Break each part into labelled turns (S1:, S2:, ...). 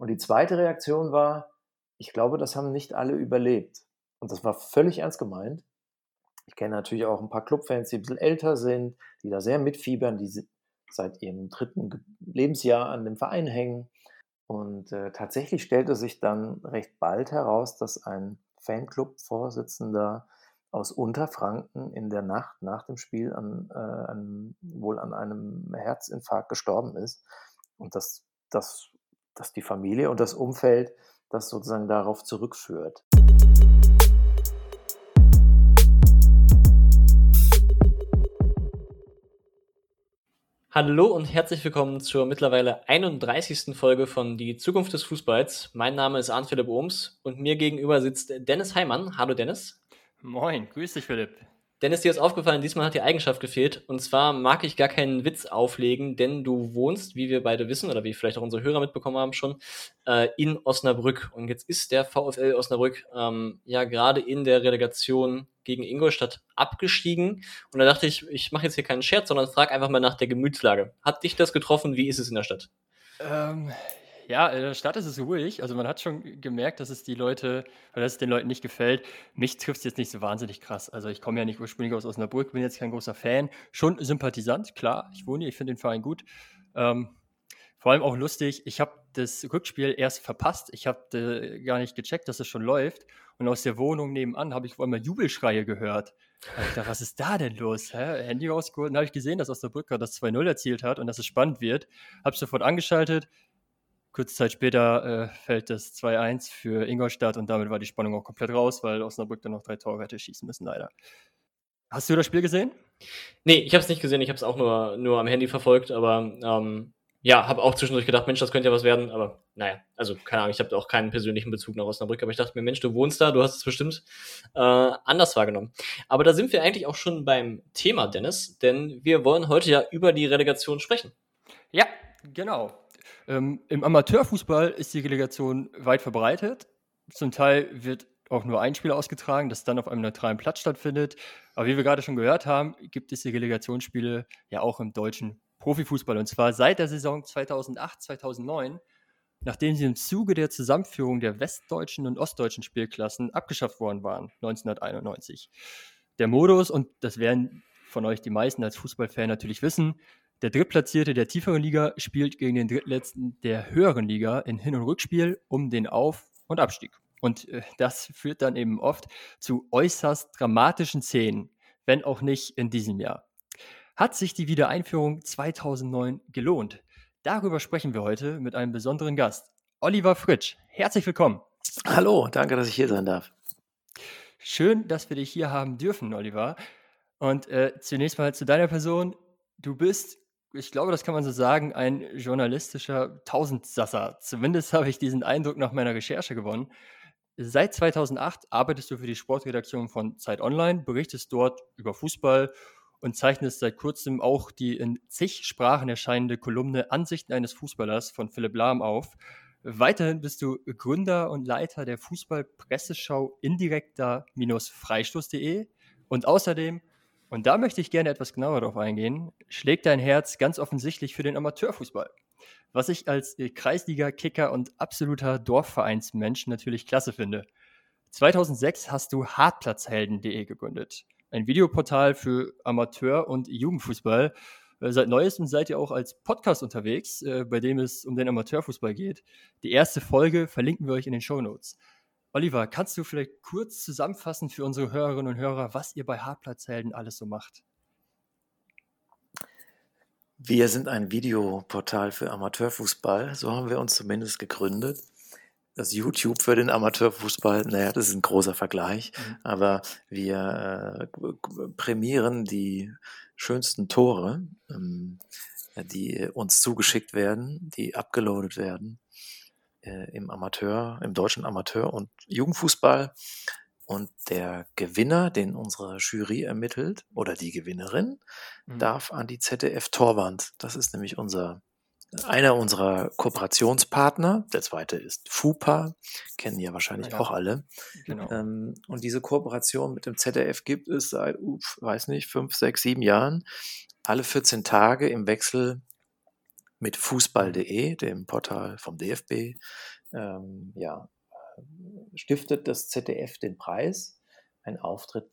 S1: Und die zweite Reaktion war: „Ich glaube, das haben nicht alle überlebt.“ Und das war völlig ernst gemeint. Ich kenne natürlich auch ein paar Clubfans, die 'n bisschen älter sind, die da sehr mitfiebern, die seit ihrem 3. Lebensjahr an dem Verein hängen. Und, tatsächlich stellte sich dann recht bald heraus, dass ein Fanclub-Vorsitzender aus Unterfranken in der Nacht nach dem Spiel an einem Herzinfarkt gestorben ist und dass die Familie und das Umfeld das sozusagen darauf zurückführt.
S2: Hallo und herzlich willkommen zur mittlerweile 31. Folge von Die Zukunft des Fußballs. Mein Name ist Arndt-Philipp Ohms und mir gegenüber sitzt Dennis Heimann. Hallo Dennis.
S3: Moin, grüß dich, Philipp.
S2: Dennis, dir ist aufgefallen, diesmal hat die Eigenschaft gefehlt. Und zwar mag ich gar keinen Witz auflegen, denn du wohnst, wie wir beide wissen, oder wie vielleicht auch unsere Hörer mitbekommen haben schon, in Osnabrück. Und jetzt ist der VfL Osnabrück ja gerade in der Relegation gegen Ingolstadt abgestiegen. Und da dachte ich, ich mache jetzt hier keinen Scherz, sondern frage einfach mal nach der Gemütslage. Hat dich das getroffen? Wie ist es in der Stadt?
S3: Ja, in der Stadt ist es ruhig. Also man hat schon gemerkt, dass es den Leuten nicht gefällt. Mich trifft es jetzt nicht so wahnsinnig krass. Also ich komme ja nicht ursprünglich aus Osnabrück, bin jetzt kein großer Fan. Schon Sympathisant, klar. Ich wohne hier, ich finde den Verein gut. Ähm, Vor allem auch lustig, ich habe das Rückspiel erst verpasst. Ich habe gar nicht gecheckt, dass es schon läuft. Und aus der Wohnung nebenan habe ich auf einmal Jubelschreie gehört. Da hab ich gedacht, was ist da denn los? Handy rausgeholt. Dann habe ich gesehen, dass Osnabrück gerade das 2-0 erzielt hat und dass es spannend wird. Habe sofort angeschaltet. Kurze Zeit später fällt das 2-1 für Ingolstadt und damit war die Spannung auch komplett raus, weil Osnabrück dann noch 3 Tore hätte schießen müssen, leider. Hast du das Spiel gesehen?
S2: Nee, ich habe es nicht gesehen, ich habe es auch nur am Handy verfolgt, aber ja, habe auch zwischendurch gedacht, Mensch, das könnte ja was werden, aber naja, also keine Ahnung, ich habe auch keinen persönlichen Bezug nach Osnabrück, aber ich dachte mir, Mensch, du wohnst da, du hast es bestimmt anders wahrgenommen. Aber da sind wir eigentlich auch schon beim Thema, Dennis, denn wir wollen heute ja über die Relegation sprechen.
S3: Ja, genau. Im Amateurfußball ist die Relegation weit verbreitet. Zum Teil wird auch nur ein Spiel ausgetragen, das dann auf einem neutralen Platz stattfindet. Aber wie wir gerade schon gehört haben, gibt es die Relegationsspiele ja auch im deutschen Profifußball. Und zwar seit der Saison 2008, 2009, nachdem sie im Zuge der Zusammenführung der westdeutschen und ostdeutschen Spielklassen abgeschafft worden waren, 1991. Der Modus, und das werden von euch die meisten als Fußballfan natürlich wissen, der Drittplatzierte der tieferen Liga spielt gegen den Drittletzten der höheren Liga in Hin- und Rückspiel um den Auf- und Abstieg. Und das führt dann eben oft zu äußerst dramatischen Szenen, wenn auch nicht in diesem Jahr. Hat sich die Wiedereinführung 2009 gelohnt? Darüber sprechen wir heute mit einem besonderen Gast, Oliver Fritsch. Herzlich willkommen.
S1: Hallo, danke, dass ich hier sein darf.
S3: Schön, dass wir dich hier haben dürfen, Oliver. Und zunächst mal zu deiner Person. Du bist, ich glaube, das kann man so sagen, ein journalistischer Tausendsasser. Zumindest habe ich diesen Eindruck nach meiner Recherche gewonnen. Seit 2008 arbeitest du für die Sportredaktion von Zeit Online, berichtest dort über Fußball und zeichnest seit kurzem auch die in zig Sprachen erscheinende Kolumne Ansichten eines Fußballers von Philipp Lahm auf. Weiterhin bist du Gründer und Leiter der Fußballpresseschau indirekter-freistoß.de und außerdem, und da möchte ich gerne etwas genauer darauf eingehen, schlägt dein Herz ganz offensichtlich für den Amateurfußball. Was ich als Kreisliga-Kicker und absoluter Dorfvereinsmensch natürlich klasse finde. 2006 hast du hartplatzhelden.de gegründet. Ein Videoportal für Amateur- und Jugendfußball. Seit Neuestem seid ihr auch als Podcast unterwegs, bei dem es um den Amateurfußball geht. Die erste Folge verlinken wir euch in den Shownotes. Oliver, kannst du vielleicht kurz zusammenfassen für unsere Hörerinnen und Hörer, was ihr bei Hartplatzhelden alles so macht?
S1: Wir sind ein Videoportal für Amateurfußball, so haben wir uns zumindest gegründet. Das YouTube für den Amateurfußball, naja, das ist ein großer Vergleich, aber wir prämieren die schönsten Tore, die uns zugeschickt werden, die abgeloadet werden im deutschen Amateur- und Jugendfußball. Und der Gewinner, den unsere Jury ermittelt, oder die Gewinnerin, darf an die ZDF-Torwand. Das ist nämlich einer unserer Kooperationspartner. Der zweite ist FUPA, kennen ja wahrscheinlich auch alle.
S3: Genau.
S1: Und diese Kooperation mit dem ZDF gibt es seit, weiß nicht, 5, 6, 7 Jahren. Alle 14 Tage im Wechsel mit fußball.de, dem Portal vom DFB, stiftet das ZDF den Preis, ein Auftritt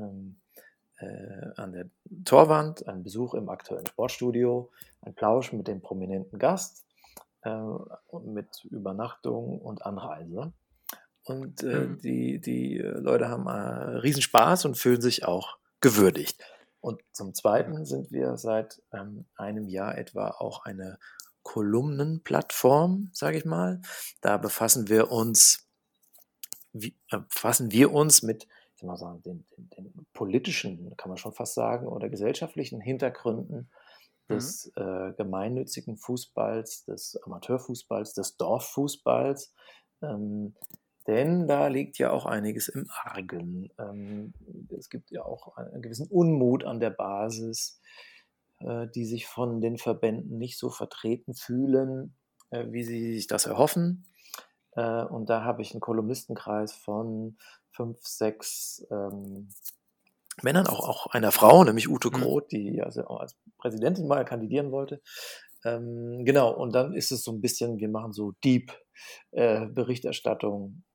S1: an der Torwand, ein Besuch im aktuellen Sportstudio, ein Plausch mit dem prominenten Gast mit Übernachtung und Anreise. Und die Leute haben Riesenspaß und fühlen sich auch gewürdigt. Und zum Zweiten sind wir seit einem Jahr etwa auch eine Kolumnenplattform, sage ich mal. Da befassen wir uns mit, ich sag mal sagen, den politischen, kann man schon fast sagen, oder gesellschaftlichen Hintergründen des gemeinnützigen Fußballs, des Amateurfußballs, des Dorffußballs. Denn da liegt ja auch einiges im Argen. Es gibt ja auch einen gewissen Unmut an der Basis, die sich von den Verbänden nicht so vertreten fühlen, wie sie sich das erhoffen. Und da habe ich einen Kolumnistenkreis von 5, 6 Männern, auch einer Frau, nämlich Ute Groth, die also auch als Präsidentin mal kandidieren wollte. Genau, und dann ist es so ein bisschen, wir machen so Deep Berichterstattung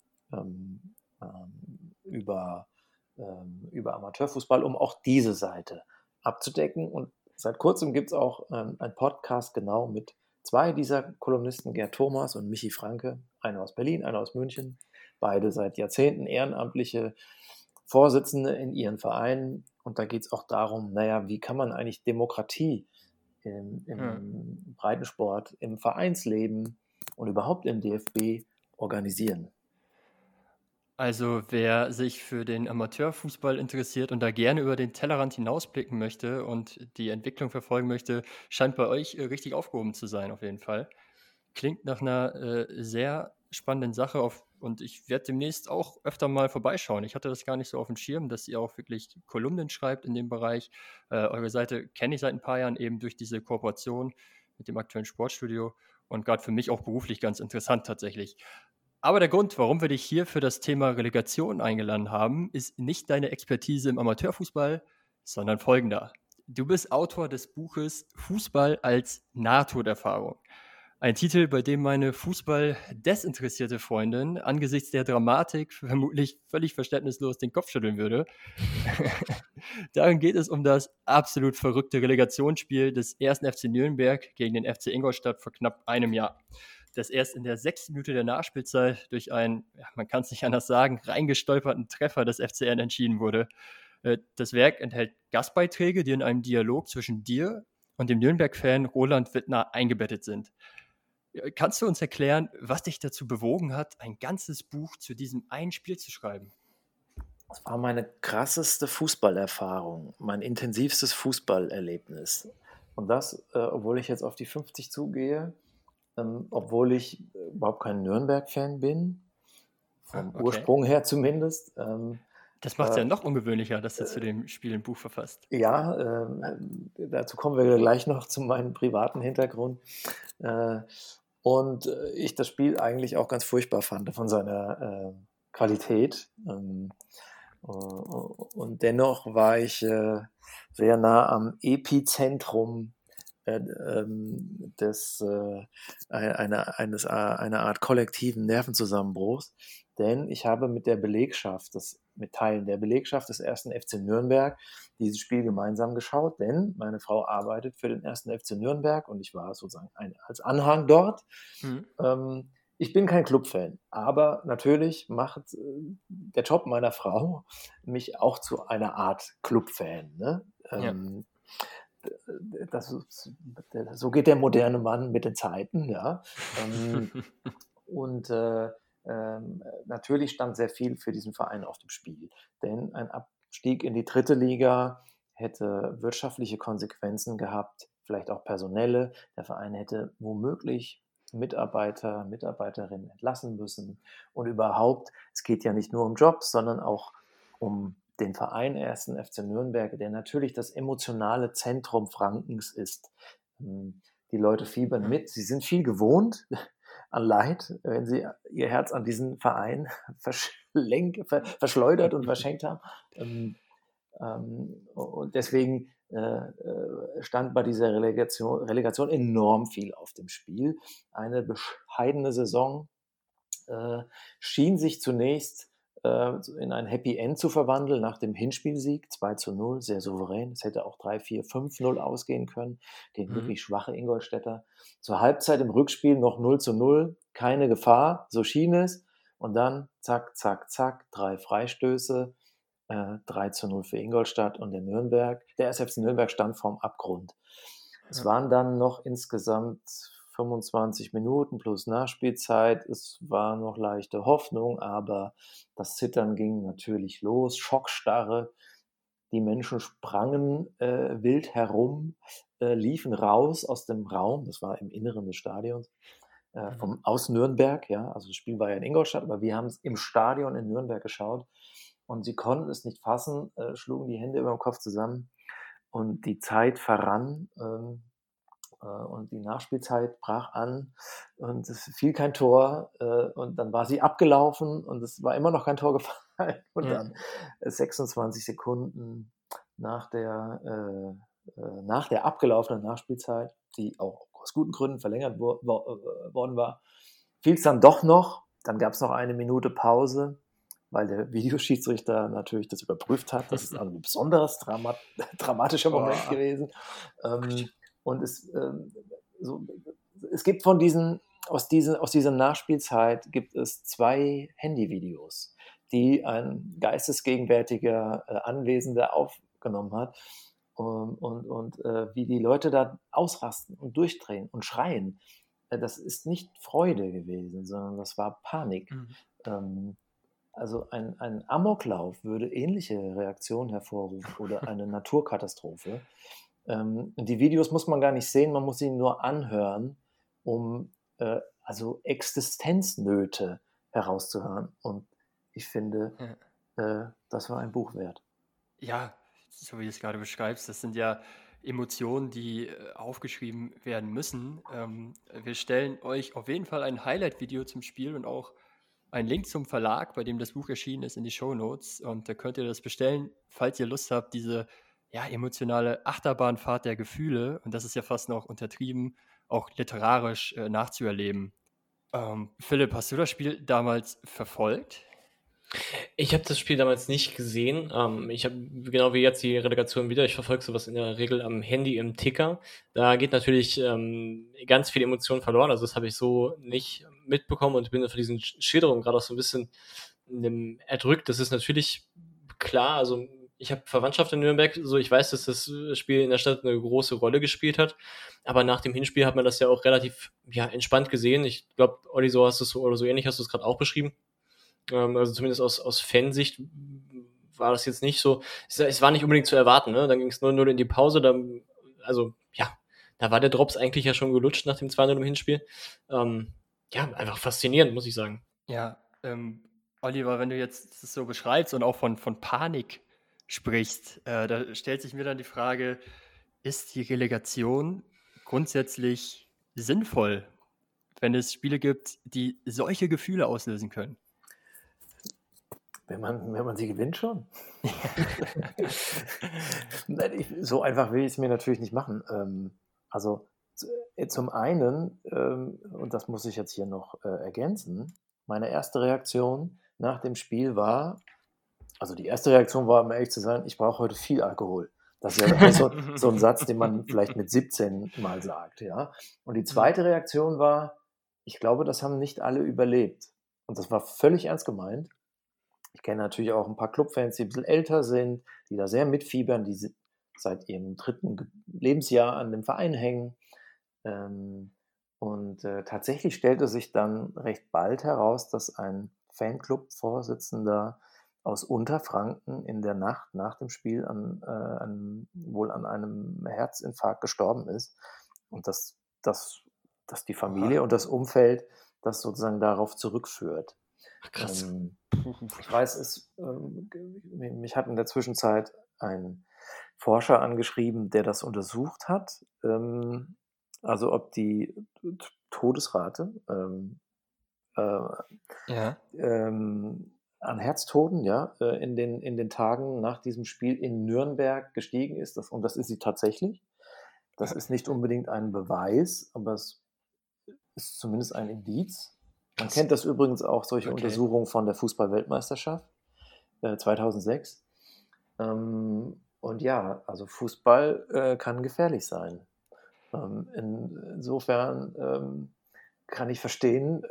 S1: über Amateurfußball, um auch diese Seite abzudecken. Und seit kurzem gibt es auch einen Podcast genau mit 2 dieser Kolumnisten, Gerd Thomas und Michi Franke, einer aus Berlin, einer aus München, beide seit Jahrzehnten ehrenamtliche Vorsitzende in ihren Vereinen. Und da geht es auch darum, wie kann man eigentlich Demokratie im Breitensport, im Vereinsleben und überhaupt im DFB organisieren.
S3: Also wer sich für den Amateurfußball interessiert und da gerne über den Tellerrand hinausblicken möchte und die Entwicklung verfolgen möchte, scheint bei euch richtig aufgehoben zu sein, auf jeden Fall. Klingt nach einer sehr spannenden Sache und ich werde demnächst auch öfter mal vorbeischauen. Ich hatte das gar nicht so auf dem Schirm, dass ihr auch wirklich Kolumnen schreibt in dem Bereich. Eure Seite kenne ich seit ein paar Jahren eben durch diese Kooperation mit dem aktuellen Sportstudio und gerade für mich auch beruflich ganz interessant tatsächlich. Aber der Grund, warum wir dich hier für das Thema Relegation eingeladen haben, ist nicht deine Expertise im Amateurfußball, sondern folgender. Du bist Autor des Buches Fußball als Nahtoderfahrung. Ein Titel, bei dem meine Fußball-desinteressierte Freundin angesichts der Dramatik vermutlich völlig verständnislos den Kopf schütteln würde. Darin geht es um das absolut verrückte Relegationsspiel des 1. FC Nürnberg gegen den FC Ingolstadt vor knapp einem Jahr, das erst in der 6. Minute der Nachspielzeit durch einen, man kann es nicht anders sagen, reingestolperten Treffer des FCN entschieden wurde. Das Werk enthält Gastbeiträge, die in einem Dialog zwischen dir und dem Nürnberg-Fan Roland Wittner eingebettet sind. Kannst du uns erklären, was dich dazu bewogen hat, ein ganzes Buch zu diesem einen Spiel zu schreiben?
S1: Das war meine krasseste Fußballerfahrung, mein intensivstes Fußballerlebnis. Und das, obwohl ich jetzt auf die 50 zugehe, obwohl ich überhaupt kein Nürnberg-Fan bin, vom Ursprung her zumindest.
S3: Das macht es ja noch ungewöhnlicher, dass du zu dem Spiel ein Buch verfasst.
S1: Ja, dazu kommen wir gleich noch zu meinem privaten Hintergrund. Und ich das Spiel eigentlich auch ganz furchtbar fand von seiner Qualität. Und dennoch war ich sehr nah am Epizentrum einer Art kollektiven Nervenzusammenbruchs, denn ich habe mit Teilen der Belegschaft des 1. FC Nürnberg dieses Spiel gemeinsam geschaut, denn meine Frau arbeitet für den 1. FC Nürnberg und ich war sozusagen als Anhang dort. Ich bin kein Clubfan, aber natürlich macht der Job meiner Frau mich auch zu einer Art Clubfan. Ne? So geht der moderne Mann mit den Zeiten, ja. Und natürlich stand sehr viel für diesen Verein auf dem Spiel, denn ein Abstieg in die 3. Liga hätte wirtschaftliche Konsequenzen gehabt, vielleicht auch personelle. Der Verein hätte womöglich Mitarbeiter, Mitarbeiterinnen entlassen müssen. Und überhaupt, es geht ja nicht nur um Jobs, sondern auch um den Verein 1. FC Nürnberg, der natürlich das emotionale Zentrum Frankens ist. Die Leute fiebern mit, sie sind viel gewohnt an Leid, wenn sie ihr Herz an diesen Verein verschleudert und verschenkt haben. Und deswegen stand bei dieser Relegation enorm viel auf dem Spiel. Eine bescheidene Saison schien sich zunächst in ein Happy End zu verwandeln nach dem Hinspielsieg 2:0, sehr souverän. Es hätte auch 3-4, 5-0 ausgehen können gegen wirklich schwache Ingolstädter. Zur Halbzeit im Rückspiel noch 0:0, keine Gefahr, so schien es. Und dann zack, zack, zack, 3 Freistöße, 3:0 für Ingolstadt und der SFC Nürnberg stand vorm Abgrund. Es waren dann noch insgesamt 25 Minuten plus Nachspielzeit. Es war noch leichte Hoffnung, aber das Zittern ging natürlich los. Schockstarre. Die Menschen sprangen wild herum, liefen raus aus dem Raum. Das war im Inneren des Stadions. Aus Nürnberg, ja. Also das Spiel war ja in Ingolstadt, aber wir haben es im Stadion in Nürnberg geschaut. Und sie konnten es nicht fassen, schlugen die Hände über dem Kopf zusammen. Und die Zeit verrann. Und die Nachspielzeit brach an und es fiel kein Tor und dann war sie abgelaufen und es war immer noch kein Tor gefallen und dann 26 Sekunden nach der abgelaufenen Nachspielzeit, die auch aus guten Gründen verlängert worden war, fiel es dann doch noch. Dann gab es noch eine Minute Pause, weil der Videoschiedsrichter natürlich das überprüft hat. Das ist also ein besonderes dramatischer Moment gewesen. Und es gibt aus dieser Nachspielzeit gibt es 2 Handyvideos, die ein geistesgegenwärtiger Anwesender aufgenommen hat und wie die Leute da ausrasten und durchdrehen und schreien. Das ist nicht Freude gewesen, sondern das war Panik. Also ein Amoklauf würde ähnliche Reaktionen hervorrufen oder eine Naturkatastrophe. Die Videos muss man gar nicht sehen, man muss sie nur anhören, um also Existenznöte herauszuhören. Und ich finde, das war ein Buch wert.
S3: Ja, so wie du es gerade beschreibst, das sind ja Emotionen, die aufgeschrieben werden müssen. Wir stellen euch auf jeden Fall ein Highlight-Video zum Spiel und auch einen Link zum Verlag, bei dem das Buch erschienen ist, in die Shownotes. Und da könnt ihr das bestellen, falls ihr Lust habt, diese emotionale Achterbahnfahrt der Gefühle, und das ist ja fast noch untertrieben, auch literarisch nachzuerleben. Philipp, hast du das Spiel damals verfolgt?
S2: Ich habe das Spiel damals nicht gesehen. Ich habe genau wie jetzt die Relegation wieder. Ich verfolge sowas in der Regel am Handy im Ticker. Da geht natürlich ganz viel Emotion verloren. Also das habe ich so nicht mitbekommen und bin für diesen Schilderungen gerade auch so ein bisschen erdrückt. Das ist natürlich klar. Also ich habe Verwandtschaft in Nürnberg. So ich weiß, dass das Spiel in der Stadt eine große Rolle gespielt hat. Aber nach dem Hinspiel hat man das ja auch relativ entspannt gesehen. Ich glaube, Olli, so hast du es oder so ähnlich hast du es gerade auch beschrieben. Also zumindest aus Fansicht war das jetzt nicht so, es war nicht unbedingt zu erwarten, ne? Dann ging es 0:0 in die Pause, da war der Drops eigentlich ja schon gelutscht nach dem 2:0 im Hinspiel. Einfach faszinierend, muss ich sagen.
S3: Ja, Oliver, wenn du jetzt das so beschreibst und auch von Panik sprichst, da stellt sich mir dann die Frage, ist die Relegation grundsätzlich sinnvoll, wenn es Spiele gibt, die solche Gefühle auslösen können?
S1: Wenn man sie gewinnt, schon. So einfach will ich es mir natürlich nicht machen. Also zum einen, und das muss ich jetzt hier noch ergänzen, meine erste Reaktion nach dem Spiel war, also die erste Reaktion war, um ehrlich zu sein, ich brauche heute viel Alkohol. Das ist ja so ein Satz, den man vielleicht mit 17 mal sagt, ja. Und die zweite Reaktion war, ich glaube, das haben nicht alle überlebt. Und das war völlig ernst gemeint. Ich kenne natürlich auch ein paar Clubfans, die ein bisschen älter sind, die da sehr mitfiebern, die seit ihrem 3. Lebensjahr an dem Verein hängen. Tatsächlich stellte sich dann recht bald heraus, dass ein Fanclub-Vorsitzender aus Unterfranken in der Nacht nach dem Spiel wohl an einem Herzinfarkt gestorben ist. Und dass die Familie und das Umfeld das sozusagen darauf zurückführt.
S2: Krass.
S1: Ich weiß, mich hat in der Zwischenzeit ein Forscher angeschrieben, der das untersucht hat, also ob die Todesrate an Herztoten, ja, in den Tagen nach diesem Spiel in Nürnberg gestiegen ist. Und das ist sie tatsächlich. Das ist nicht unbedingt ein Beweis, aber es ist zumindest ein Indiz. Man
S3: Krass.
S1: kennt das übrigens auch, solche
S3: Okay.
S1: Untersuchungen von der Fußball-Weltmeisterschaft 2006. Und ja, also Fußball kann gefährlich sein. Insofern kann ich verstehen,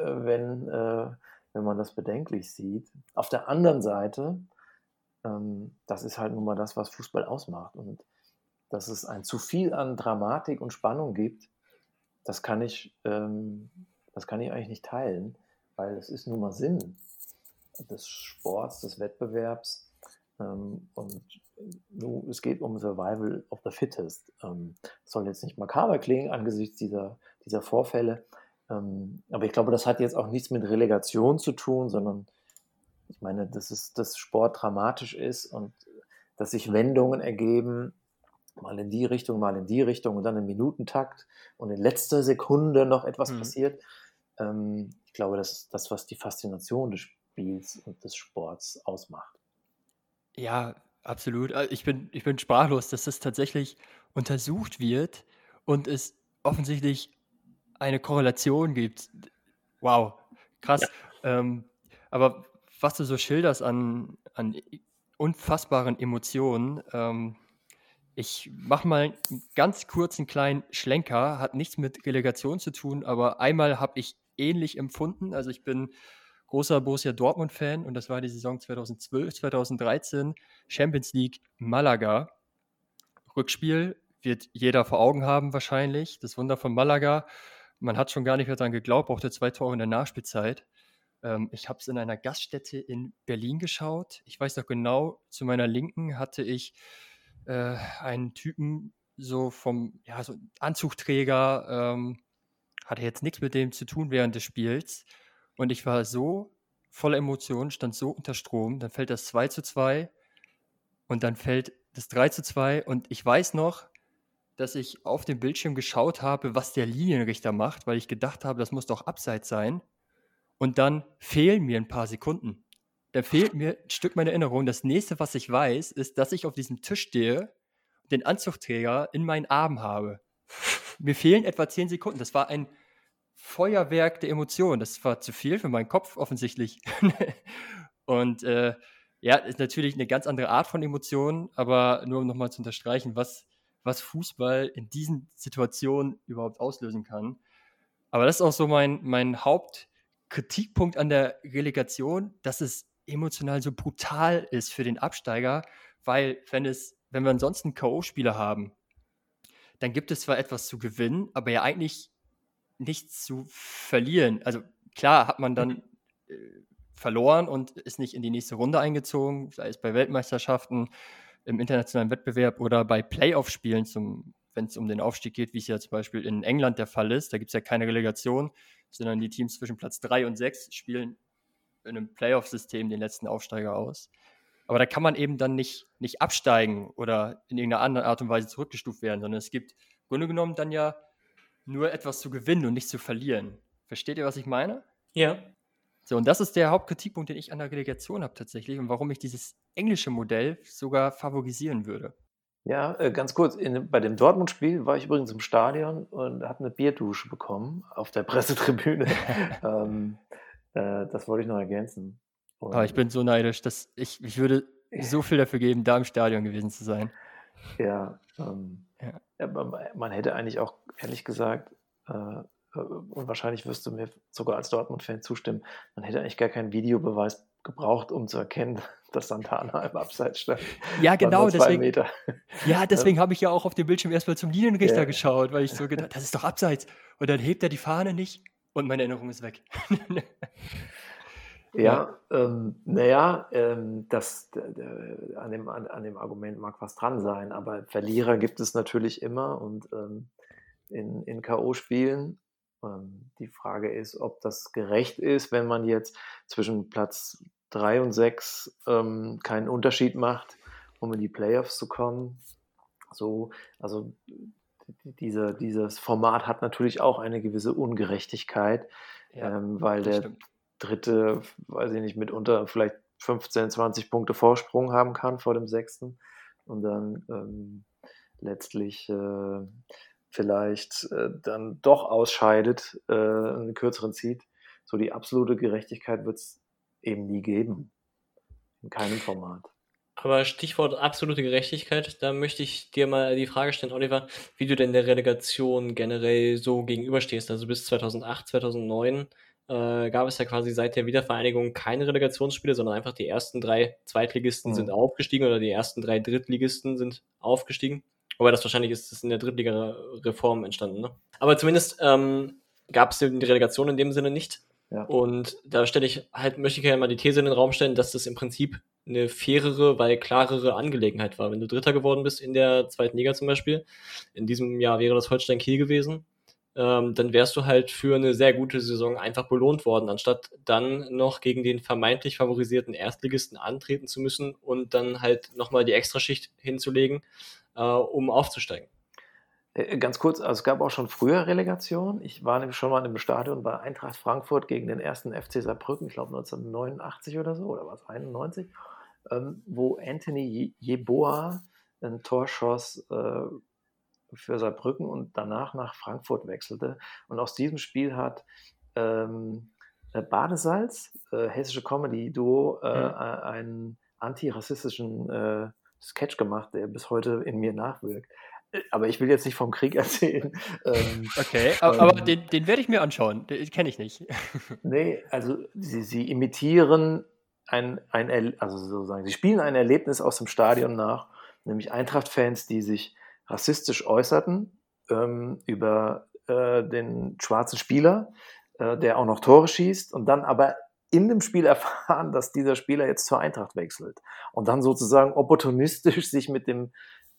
S1: wenn man das bedenklich sieht. Auf der anderen Seite, das ist halt nun mal das, was Fußball ausmacht. Und dass es ein zu viel an Dramatik und Spannung gibt, das kann ich eigentlich nicht teilen, weil es ist nun mal Sinn des Sports, des Wettbewerbs. Und es geht um Survival of the Fittest. Soll jetzt nicht makaber klingen angesichts dieser Vorfälle, aber ich glaube, das hat jetzt auch nichts mit Relegation zu tun, sondern ich meine, dass Sport dramatisch ist und dass sich Wendungen ergeben, mal in die Richtung und dann im Minutentakt und in letzter Sekunde noch etwas passiert. Ich glaube, das ist das, was die Faszination des Spiels und des Sports ausmacht.
S3: Ja, absolut. Ich bin sprachlos, dass das tatsächlich untersucht wird und es offensichtlich eine Korrelation gibt. Wow, krass. Aber was du so schilderst an unfassbaren Emotionen, ich mache mal einen ganz kurzen kleinen Schlenker, hat nichts mit Relegation zu tun, aber einmal habe ich ähnlich empfunden. Also ich bin großer Borussia Dortmund-Fan und das war die Saison 2012, 2013, Champions League Malaga. Rückspiel wird jeder vor Augen haben wahrscheinlich, das Wunder von Malaga. Man hat schon gar nicht mehr daran geglaubt, brauchte 2 Tore in der Nachspielzeit. Ich habe es in einer Gaststätte in Berlin geschaut. Ich weiß noch genau, zu meiner Linken hatte ich einen Typen so so Anzugträger, hatte jetzt nichts mit dem zu tun während des Spiels. Und ich war so voller Emotionen, stand so unter Strom. Dann fällt das 2:2 und dann fällt das 3:2. Und ich weiß noch, dass ich auf dem Bildschirm geschaut habe, was der Linienrichter macht, weil ich gedacht habe, das muss doch abseits sein. Und dann fehlen mir ein paar Sekunden. Da fehlt mir ein Stück meiner Erinnerung. Das nächste, was ich weiß, ist, dass ich auf diesem Tisch stehe, den Anzugträger in meinen Arm habe. Mir fehlen etwa 10 Sekunden. Das war ein Feuerwerk der Emotionen. Das war zu viel für meinen Kopf offensichtlich. Und ist natürlich eine ganz andere Art von Emotionen, aber nur um nochmal zu unterstreichen, was Fußball in diesen Situationen überhaupt auslösen kann. Aber das ist auch so mein Hauptkritikpunkt an der Relegation, dass es emotional so brutal ist für den Absteiger, weil wenn wir ansonsten K.O.-Spiele haben, dann gibt es zwar etwas zu gewinnen, aber ja eigentlich nichts zu verlieren. Also klar hat man dann verloren und ist nicht in die nächste Runde eingezogen, sei es bei Weltmeisterschaften, im internationalen Wettbewerb oder bei Playoff-Spielen, wenn es um den Aufstieg geht, wie es ja zum Beispiel in England der Fall ist. Da gibt es ja keine Relegation, sondern die Teams zwischen Platz 3 und 6 spielen in einem Playoff-System den letzten Aufsteiger aus. Aber da kann man eben dann nicht absteigen oder in irgendeiner anderen Art und Weise zurückgestuft werden, sondern es gibt im Grunde genommen dann ja nur etwas zu gewinnen und nicht zu verlieren. Versteht ihr, was ich meine?
S2: Ja.
S3: So, und das ist der Hauptkritikpunkt, den ich an der Relegation habe tatsächlich und warum ich dieses englische Modell sogar favorisieren würde.
S1: Ja, ganz kurz, bei dem Dortmund-Spiel war ich übrigens im Stadion und habe eine Bierdusche bekommen auf der Pressetribüne. Das wollte ich noch ergänzen.
S3: Aber ich bin so neidisch, dass ich würde so viel dafür geben, da im Stadion gewesen zu sein.
S1: Ja, man hätte eigentlich auch, ehrlich gesagt, und wahrscheinlich wirst du mir sogar als Dortmund-Fan zustimmen, man hätte eigentlich gar keinen Videobeweis gebraucht, um zu erkennen, dass Santana im Abseits stand.
S3: Ja, genau, deswegen.
S1: Meter.
S3: Ja, deswegen habe ich ja auch auf dem Bildschirm erstmal zum Linienrichter geschaut, weil ich so gedacht, das ist doch Abseits. Und dann hebt er die Fahne nicht und meine Erinnerung ist weg.
S1: Ja, an dem Argument mag was dran sein, aber Verlierer gibt es natürlich immer und in K.O.-Spielen. Die Frage ist, ob das gerecht ist, wenn man jetzt zwischen Platz 3 und 6 keinen Unterschied macht, um in die Playoffs zu kommen. So, also dieses Format hat natürlich auch eine gewisse Ungerechtigkeit, weil der
S3: stimmt.
S1: Dritte, weiß ich nicht, mitunter vielleicht 15, 20 Punkte Vorsprung haben kann vor dem Sechsten und dann letztlich vielleicht dann doch ausscheidet, einen kürzeren zieht. So die absolute Gerechtigkeit wird es eben nie geben. In keinem Format.
S2: Aber Stichwort absolute Gerechtigkeit, da möchte ich dir mal die Frage stellen, Oliver, wie du denn der Relegation generell so gegenüberstehst. Also bis 2008, 2009 gab es ja quasi seit der Wiedervereinigung keine Relegationsspiele, sondern einfach die ersten 3 Zweitligisten sind aufgestiegen oder die ersten 3 Drittligisten sind aufgestiegen. Wobei das wahrscheinlich ist in der Drittliga-Reform entstanden, ne? Aber zumindest gab es die Relegation in dem Sinne nicht.
S1: Ja.
S2: Und da möchte ich gerne mal die These in den Raum stellen, dass das im Prinzip eine fairere, weil klarere Angelegenheit war. Wenn du Dritter geworden bist in der zweiten Liga zum Beispiel, in diesem Jahr wäre das Holstein Kiel gewesen, dann wärst du halt für eine sehr gute Saison einfach belohnt worden, anstatt dann noch gegen den vermeintlich favorisierten Erstligisten antreten zu müssen und dann halt nochmal die Extraschicht hinzulegen, um aufzusteigen.
S1: Ganz kurz, also es gab auch schon früher Relegation. Ich war nämlich schon mal im Stadion bei Eintracht Frankfurt gegen den ersten FC Saarbrücken, ich glaube 1989 oder so, oder was, 91, wo Anthony Yeboah ein Tor schoss für Saarbrücken und danach nach Frankfurt wechselte. Und aus diesem Spiel hat Badesalz, hessische Comedy-Duo, einen antirassistischen Sketch gemacht, der bis heute in mir nachwirkt. Aber ich will jetzt nicht vom Krieg erzählen.
S3: Okay, aber den werde ich mir anschauen. Den kenne ich nicht.
S1: Nee, also sie imitieren also sozusagen, sie spielen ein Erlebnis aus dem Stadion nach, nämlich Eintracht-Fans, die sich rassistisch äußerten über den schwarzen Spieler, der auch noch Tore schießt und dann aber in dem Spiel erfahren, dass dieser Spieler jetzt zur Eintracht wechselt und dann sozusagen opportunistisch sich mit dem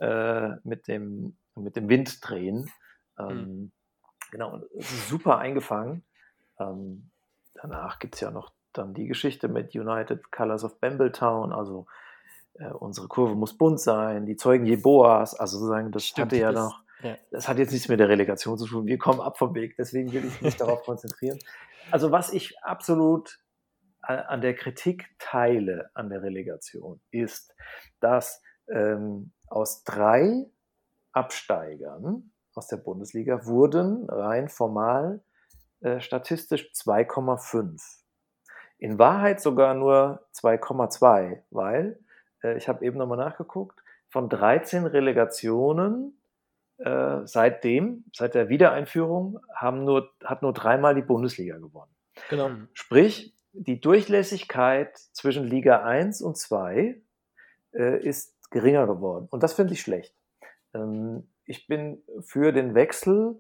S1: Wind drehen. Genau, es ist super eingefangen. Danach gibt es ja noch dann die Geschichte mit United Colors of Bambletown, also unsere Kurve muss bunt sein, die Zeugen Jeboas, also sozusagen, das
S3: Stimmt,
S1: hatte ja noch, das hat jetzt nichts mit der Relegation zu tun, wir kommen ab vom Weg, deswegen will ich mich darauf konzentrieren. Also was ich absolut an der Kritik teile an der Relegation, ist, dass aus 3 Absteigern aus der Bundesliga wurden rein formal statistisch 2,5. In Wahrheit sogar nur 2,2, weil, ich habe eben nochmal nachgeguckt, von 13 Relegationen seit der Wiedereinführung hat nur 3-mal die Bundesliga gewonnen.
S2: Genau.
S1: Sprich, die Durchlässigkeit zwischen Liga 1 und 2 ist geringer geworden. Und das finde ich schlecht. Ich bin für den Wechsel,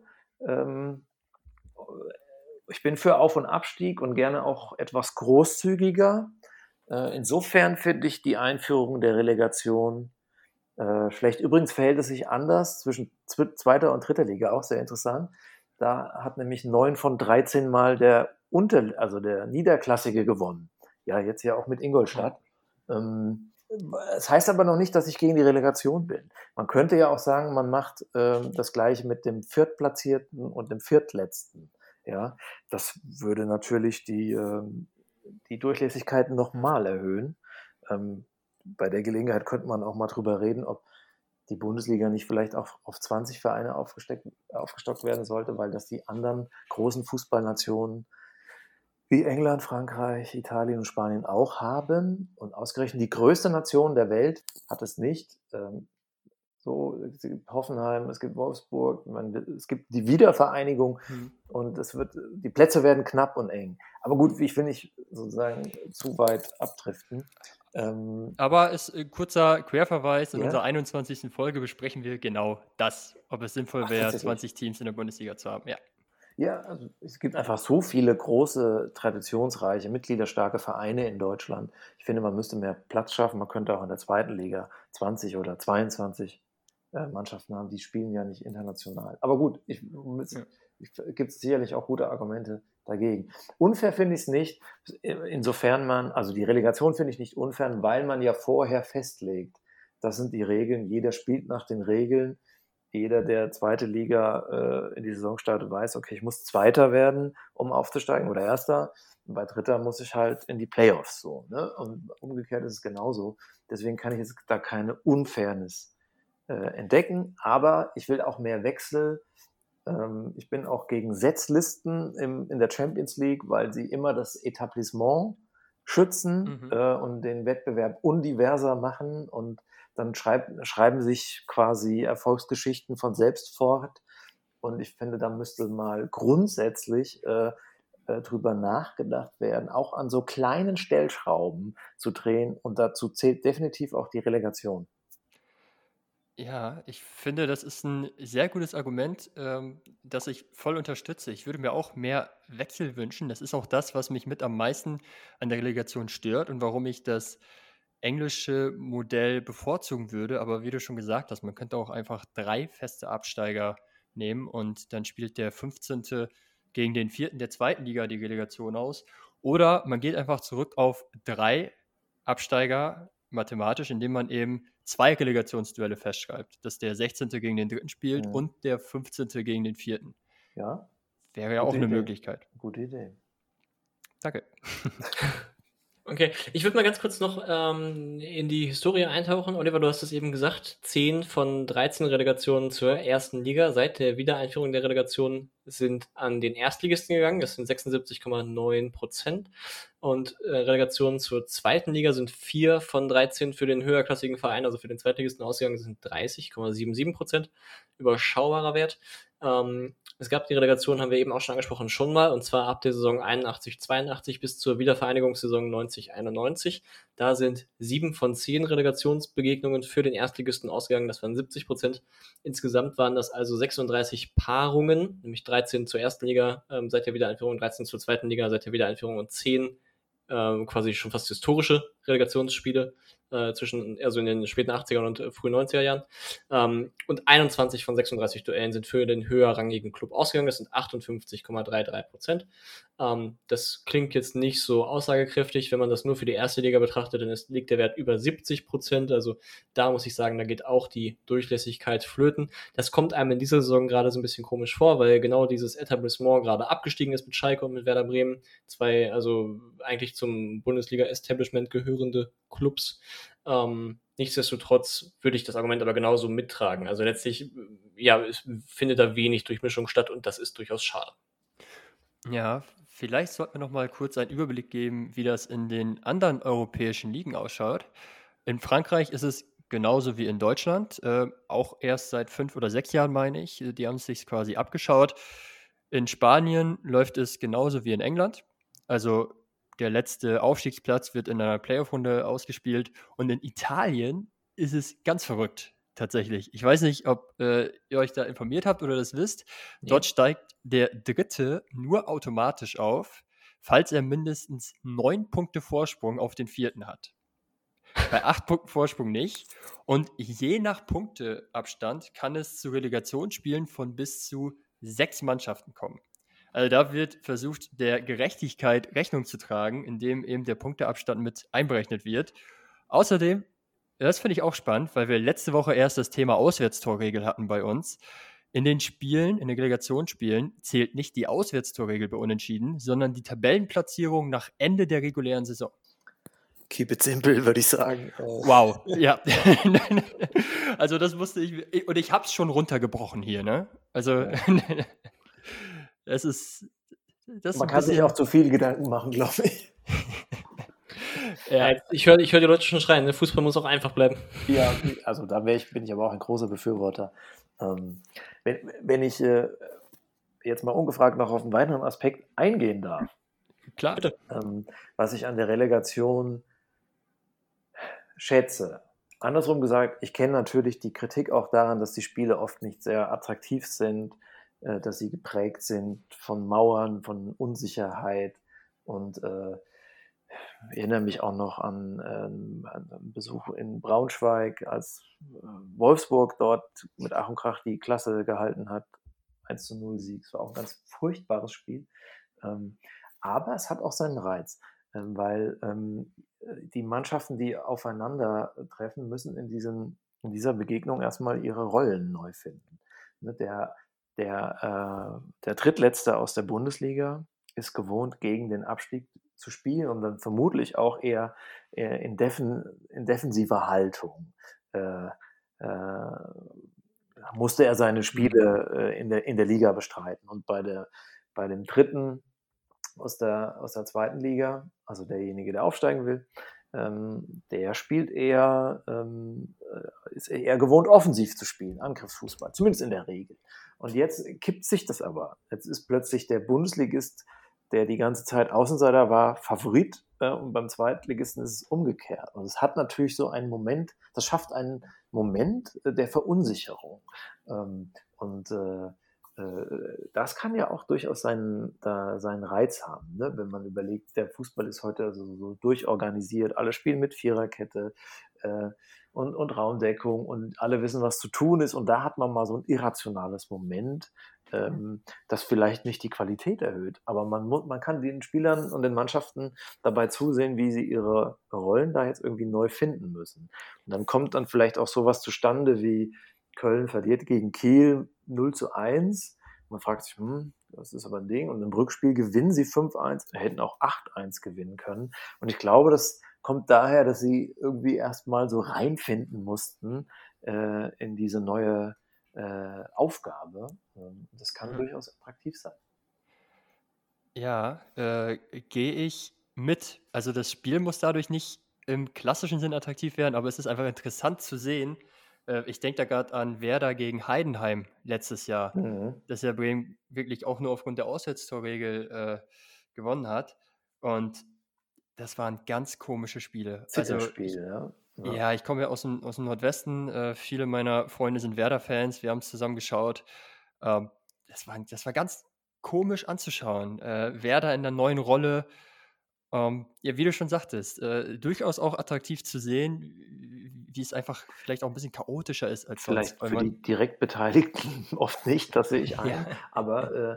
S1: ich bin für Auf- und Abstieg und gerne auch etwas großzügiger. Insofern finde ich die Einführung der Relegation schlecht. Übrigens verhält es sich anders zwischen zweiter und dritter Liga, auch sehr interessant. Da hat nämlich 9 von 13 Mal der Niederklassige gewonnen. Ja, jetzt ja auch mit Ingolstadt. Es heißt aber noch nicht, dass ich gegen die Relegation bin. Man könnte ja auch sagen, man macht das Gleiche mit dem Viertplatzierten und dem Viertletzten. Ja, das würde natürlich die Durchlässigkeit nochmal erhöhen. Bei der Gelegenheit könnte man auch mal drüber reden, ob die Bundesliga nicht vielleicht auch auf 20 Vereine aufgestockt werden sollte, weil das die anderen großen Fußballnationen wie England, Frankreich, Italien und Spanien auch haben. Und ausgerechnet die größte Nation der Welt hat es nicht. Es gibt Hoffenheim, es gibt Wolfsburg, es gibt die Wiedervereinigung und die Plätze werden knapp und eng. Aber gut, ich will nicht sozusagen zu weit abdriften.
S3: Aber kurzer Querverweis, in unserer 21. Folge besprechen wir genau das, ob es sinnvoll wäre, 20 Teams in der Bundesliga zu haben.
S1: Ja, also es gibt einfach so viele große, traditionsreiche, mitgliederstarke Vereine in Deutschland. Ich finde, man müsste mehr Platz schaffen. Man könnte auch in der zweiten Liga 20 oder 22 Mannschaften haben, die spielen ja nicht international. Aber gut, gibt es sicherlich auch gute Argumente dagegen. Unfair finde ich es nicht, insofern also die Relegation finde ich nicht unfair, weil man ja vorher festlegt, das sind die Regeln, jeder spielt nach den Regeln, jeder, der zweite Liga in die Saison startet, weiß, okay, ich muss Zweiter werden, um aufzusteigen oder Erster. bei Dritter muss ich halt in die Playoffs so. Ne? Und umgekehrt ist es genauso. Deswegen kann ich jetzt da keine Unfairness entdecken, aber ich will auch mehr Wechsel. Ich bin auch gegen Setzlisten in der Champions League, weil sie immer das Etablissement schützen und den Wettbewerb undiverser machen und dann schreiben sich quasi Erfolgsgeschichten von selbst fort. Und ich finde, da müsste mal grundsätzlich drüber nachgedacht werden, auch an so kleinen Stellschrauben zu drehen. Und dazu zählt definitiv auch die Relegation.
S3: Ja, ich finde, das ist ein sehr gutes Argument, das ich voll unterstütze. Ich würde mir auch mehr Wechsel wünschen. Das ist auch das, was mich mit am meisten an der Relegation stört und warum ich das englische Modell bevorzugen würde. Aber wie du schon gesagt hast, man könnte auch einfach 3 feste Absteiger nehmen und dann spielt der 15. gegen den 4. der 2. Liga die Relegation aus. Oder man geht einfach zurück auf 3 Absteiger mathematisch, indem man eben 2 Relegationsduelle festschreibt, dass der 16. gegen den 3. spielt und der 15. gegen den 4.
S1: Ja,
S3: Wäre ja auch eine
S1: Idee.
S3: Möglichkeit.
S1: Gute Idee.
S3: Danke.
S2: Okay, ich würde mal ganz kurz noch in die Historie eintauchen. Oliver, du hast es eben gesagt, 10 von 13 Relegationen zur ersten Liga seit der Wiedereinführung der Relegation sind an den Erstligisten gegangen. Das sind 76,9%. Und Relegationen zur zweiten Liga sind 4 von 13 für den höherklassigen Verein, also für den Zweitligisten ausgegangen, das sind 30,77%. Überschaubarer Wert. Es gab die Relegation, haben wir eben auch schon angesprochen, schon mal, und zwar ab der Saison 81-82 bis zur Wiedervereinigungssaison 90-91. Da sind 7 von 10 Relegationsbegegnungen für den Erstligisten ausgegangen, das waren 70%. Insgesamt waren das also 36 Paarungen, nämlich 13 zur ersten Liga seit der Wiedereinführung, 13 zur zweiten Liga seit der Wiedereinführung und 10 quasi schon fast historische Relegationsspiele also in den späten 80er und frühen 90er Jahren. Und 21 von 36 Duellen sind für den höherrangigen Club ausgegangen. Das sind 58,33%. Das klingt jetzt nicht so aussagekräftig. Wenn man das nur für die erste Liga betrachtet, dann liegt der Wert über 70%. Also da muss ich sagen, da geht auch die Durchlässigkeit flöten. Das kommt einem in dieser Saison gerade so ein bisschen komisch vor, weil genau dieses Etablissement gerade abgestiegen ist mit Schalke und mit Werder Bremen. 2, also eigentlich zum Bundesliga-Establishment gehörende Clubs. Nichtsdestotrotz würde ich das Argument aber genauso mittragen. Also letztlich, ja, es findet da wenig Durchmischung statt und das ist durchaus schade.
S3: Ja, vielleicht sollten wir noch mal kurz einen Überblick geben, wie das in den anderen europäischen Ligen ausschaut. In Frankreich ist es genauso wie in Deutschland, auch erst seit 5 oder 6 Jahren, meine ich. Die haben es sich quasi abgeschaut. In Spanien läuft es genauso wie in England. Also der letzte Aufstiegsplatz wird in einer Playoff-Runde ausgespielt. Und in Italien ist es ganz verrückt, tatsächlich. Ich weiß nicht, ob ihr euch da informiert habt oder das wisst. Dort steigt der Dritte nur automatisch auf, falls er mindestens 9 Punkte Vorsprung auf den Vierten hat. Bei 8 Punkten Vorsprung nicht. Und je nach Punkteabstand kann es zu Relegationsspielen von bis zu 6 Mannschaften kommen. Also da wird versucht, der Gerechtigkeit Rechnung zu tragen, indem eben der Punkteabstand mit einberechnet wird. Außerdem, das finde ich auch spannend, weil wir letzte Woche erst das Thema Auswärtstorregel hatten bei uns. In den Spielen, in den Relegationsspielen, zählt nicht die Auswärtstorregel bei Unentschieden, sondern die Tabellenplatzierung nach Ende der regulären Saison.
S1: Keep it simple, würde ich sagen.
S3: Wow, ja. Also das musste ich, und ich habe es schon runtergebrochen hier, ne? Also es ist...
S1: Man kann sich auch zu viel Gedanken machen, glaube ich.
S2: Ja. Ich höre die Leute schon schreien, ne? Fußball muss auch einfach bleiben.
S1: Ja, also da bin ich aber auch ein großer Befürworter. Wenn ich jetzt mal ungefragt noch auf einen weiteren Aspekt eingehen darf.
S3: Klar.
S2: Bitte.
S1: Was ich an der Relegation schätze. Andersrum gesagt, ich kenne natürlich die Kritik auch daran, dass die Spiele oft nicht sehr attraktiv sind, dass sie geprägt sind von Mauern, von Unsicherheit und ich erinnere mich auch noch an einen Besuch in Braunschweig, als Wolfsburg dort mit Ach und Krach die Klasse gehalten hat. 1:0 Sieg, es war auch ein ganz furchtbares Spiel. Aber es hat auch seinen Reiz, weil die Mannschaften, die aufeinander treffen, müssen in dieser Begegnung erstmal ihre Rollen neu finden. Der Drittletzte aus der Bundesliga ist gewohnt, gegen den Abstieg zu spielen und dann vermutlich auch eher in defensiver Haltung. Musste er seine Spiele in der Liga bestreiten. Und bei dem dritten aus der zweiten Liga, also derjenige, der aufsteigen will, der spielt ist eher gewohnt, offensiv zu spielen, Angriffsfußball, zumindest in der Regel. Und jetzt kippt sich das aber. Jetzt ist plötzlich der Bundesligist, der die ganze Zeit Außenseiter war, Favorit, und beim Zweitligisten ist es umgekehrt. Und es hat natürlich so einen Moment, das schafft einen Moment der Verunsicherung. Und das kann ja auch durchaus seinen Reiz haben, ne? Wenn man überlegt, der Fußball ist heute also so durchorganisiert, alle spielen mit Viererkette und Raumdeckung und alle wissen, was zu tun ist. Und da hat man mal so ein irrationales Moment, das vielleicht nicht die Qualität erhöht, aber man kann den Spielern und den Mannschaften dabei zusehen, wie sie ihre Rollen da jetzt irgendwie neu finden müssen. Und dann kommt dann vielleicht auch sowas zustande wie Köln verliert gegen Kiel 0:1. Man fragt sich, das ist aber ein Ding. Und im Rückspiel gewinnen sie 5:1, hätten auch 8:1 gewinnen können. Und ich glaube, das kommt daher, dass sie irgendwie erstmal so reinfinden mussten in diese neue Aufgabe. Das kann durchaus attraktiv sein.
S3: Ja, gehe ich mit. Also das Spiel muss dadurch nicht im klassischen Sinn attraktiv werden, aber es ist einfach interessant zu sehen. Ich denke da gerade an Werder gegen Heidenheim letztes Jahr, dass ja Bremen wirklich auch nur aufgrund der Auswärtstorregel gewonnen hat. Und das waren ganz komische Spiele.
S1: Zitterspiel, ja.
S3: Ja, ich komme ja aus dem Nordwesten. Viele meiner Freunde sind Werder-Fans. Wir haben es zusammen geschaut. Das war ganz komisch anzuschauen. Werder in der neuen Rolle. Ja, wie du schon sagtest, durchaus auch attraktiv zu sehen, wie es einfach vielleicht auch ein bisschen chaotischer ist als sonst.
S1: Vielleicht für die direkt Beteiligten oft nicht, das sehe ich ein.
S3: Ja.
S1: Aber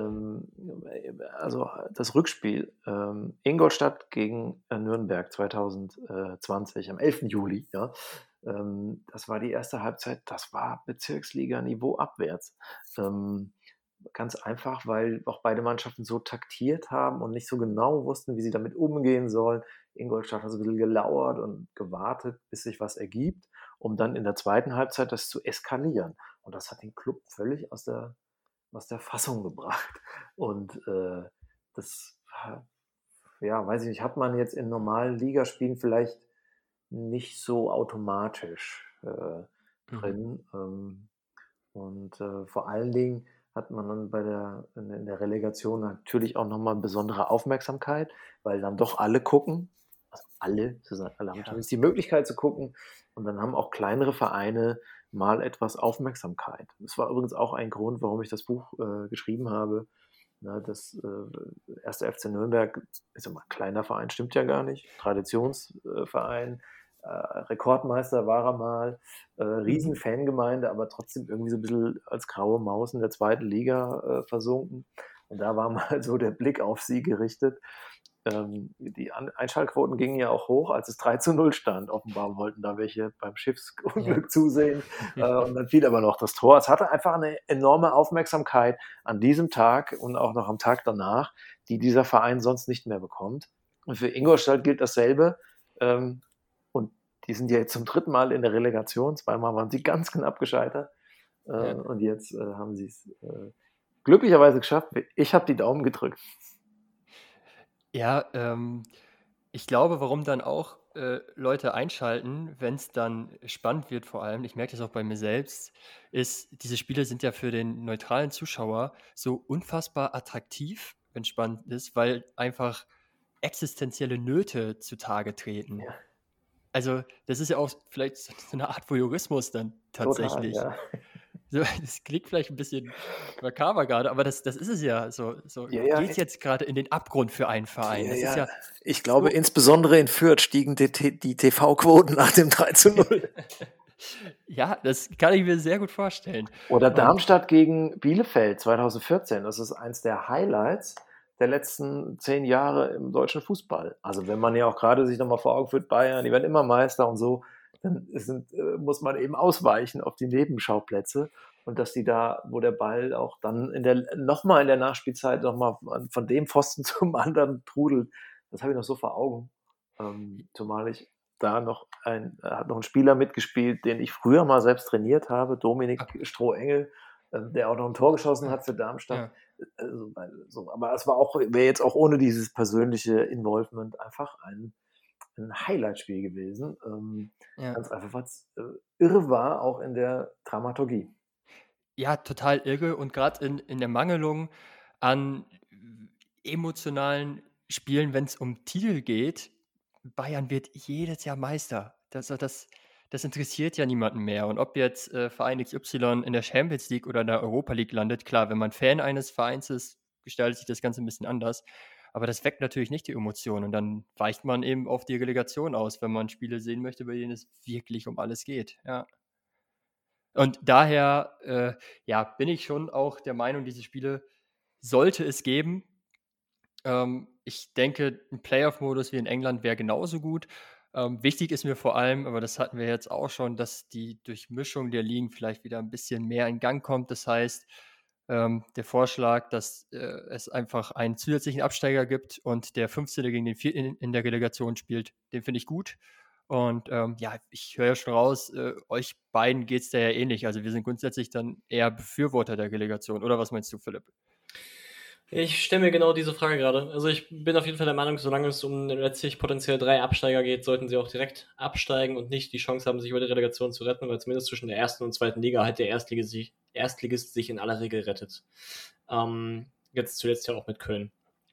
S1: also das Rückspiel Ingolstadt gegen Nürnberg 2020 am 11. Juli, ja, das war die erste Halbzeit, das war Bezirksliga-Niveau abwärts. Ganz einfach, weil auch beide Mannschaften so taktiert haben und nicht so genau wussten, wie sie damit umgehen sollen. Ingolstadt hat so ein bisschen gelauert und gewartet, bis sich was ergibt, um dann in der zweiten Halbzeit das zu eskalieren. Und das hat den Club völlig aus der Fassung gebracht. Und das, ja, weiß ich nicht, hat man jetzt in normalen Ligaspielen vielleicht nicht so automatisch drin. Und vor allen Dingen hat man dann in der Relegation natürlich auch nochmal besondere Aufmerksamkeit, weil dann doch alle gucken, also alle haben zumindest die Möglichkeit zu gucken, und dann haben auch kleinere Vereine mal etwas Aufmerksamkeit. Das war übrigens auch ein Grund, warum ich das Buch geschrieben habe. Das erste FC Nürnberg ist immer ein kleiner Verein, stimmt ja gar nicht, Traditionsverein, Rekordmeister war er mal, riesen Fangemeinde, aber trotzdem irgendwie so ein bisschen als graue Maus in der zweiten Liga versunken. Und da war mal so der Blick auf sie gerichtet. Die Einschaltquoten gingen ja auch hoch, als es 3:0 stand. Offenbar wollten da welche beim Schiffsunglück zusehen. Und dann fiel aber noch das Tor. Es hatte einfach eine enorme Aufmerksamkeit an diesem Tag und auch noch am Tag danach, die dieser Verein sonst nicht mehr bekommt. Und für Ingolstadt gilt dasselbe. Und die sind ja jetzt zum 3. Mal in der Relegation. 2-mal waren sie ganz knapp gescheitert. Und jetzt haben sie es glücklicherweise geschafft. Ich habe die Daumen gedrückt.
S3: Ja, ich glaube, warum dann auch Leute einschalten, wenn es dann spannend wird vor allem, ich merke das auch bei mir selbst, ist, diese Spiele sind ja für den neutralen Zuschauer so unfassbar attraktiv, wenn es spannend ist, weil einfach existenzielle Nöte zutage treten.
S1: Ja.
S3: Also das ist ja auch vielleicht so eine Art Voyeurismus dann tatsächlich.
S1: Total, ja.
S3: So, das klingt vielleicht ein bisschen makaber gerade, aber das ist es ja. So
S1: Ja,
S3: geht jetzt gerade in den Abgrund für einen Verein. Das ist ja
S1: ich glaube, insbesondere in Fürth stiegen die TV-Quoten nach dem 3:0.
S3: Ja, das kann ich mir sehr gut vorstellen.
S1: Oder Darmstadt gegen Bielefeld 2014. Das ist eins der Highlights der letzten 10 Jahre im deutschen Fußball. Also wenn man ja auch gerade sich nochmal vor Augen führt, Bayern, die werden immer Meister und so, dann muss man eben ausweichen auf die Nebenschauplätze. und dass die da, wo der Ball auch dann nochmal in der Nachspielzeit nochmal von dem Pfosten zum anderen trudelt, das habe ich noch so vor Augen. Zumal ich da hat noch ein Spieler mitgespielt, den ich früher mal selbst trainiert habe, Dominik Strohengel, der auch noch ein Tor geschossen hat für Darmstadt. Ja. Aber es wäre jetzt auch ohne dieses persönliche Involvement einfach ein Highlight-Spiel gewesen. Ganz einfach, weil es irre war, auch in der Dramaturgie.
S3: Ja, total irre und gerade in der Mangelung an emotionalen Spielen, wenn es um Titel geht, Bayern wird jedes Jahr Meister. Das interessiert ja niemanden mehr. Und ob jetzt Verein XY in der Champions League oder in der Europa League landet, klar, wenn man Fan eines Vereins ist, gestaltet sich das Ganze ein bisschen anders. Aber das weckt natürlich nicht die Emotionen. Und dann weicht man eben auf die Relegation aus, wenn man Spiele sehen möchte, bei denen es wirklich um alles geht. Ja. Und daher bin ich schon auch der Meinung, diese Spiele sollte es geben. Ich denke, ein Playoff-Modus wie in England wäre genauso gut. Wichtig ist mir vor allem, aber das hatten wir jetzt auch schon, dass die Durchmischung der Ligen vielleicht wieder ein bisschen mehr in Gang kommt. Das heißt, der Vorschlag, dass es einfach einen zusätzlichen Absteiger gibt und der 15. gegen den 4. in der Relegation spielt, den finde ich gut. Und ich höre ja schon raus, euch beiden geht es da ja ähnlich. Also wir sind grundsätzlich dann eher Befürworter der Relegation. Oder was meinst du, Philipp?
S2: Ich stelle mir genau diese Frage gerade. Also ich bin auf jeden Fall der Meinung, solange es um letztlich potenziell 3 Absteiger geht, sollten sie auch direkt absteigen und nicht die Chance haben, sich über die Relegation zu retten, weil zumindest zwischen der ersten und zweiten Liga halt der Erstligist sich in aller Regel rettet. Jetzt zuletzt ja auch mit Köln.